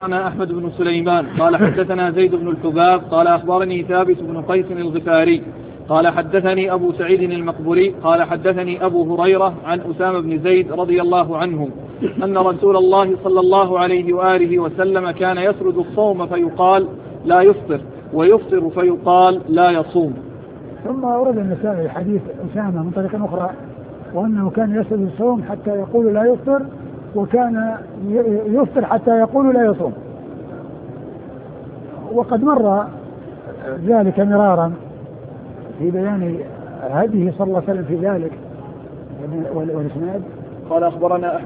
أنا أحمد بن سليمان قال حدثنا زيد بن الحباب قال أخبرني ثابت بن قيس الغفاري قال حدثني أبو سعيد المقبري قال حدثني أبو هريرة عن أسامة بن زيد رضي الله عنهم أن رسول الله صلى الله عليه وآله وسلم كان يسرد الصوم فيقال لا يفطر ويفطر فيقال لا يصوم. ثم ورد النسائي حديث أسامة من طريق أخرى وأنه كان يسرد الصوم حتى يقول لا يفطر وكان يفطر حتى يقول لا يصوم، وقد مر ذلك مرارا في بيان هديه صلى الله عليه وسلم في ذلك. والإسناد قال أخبرنا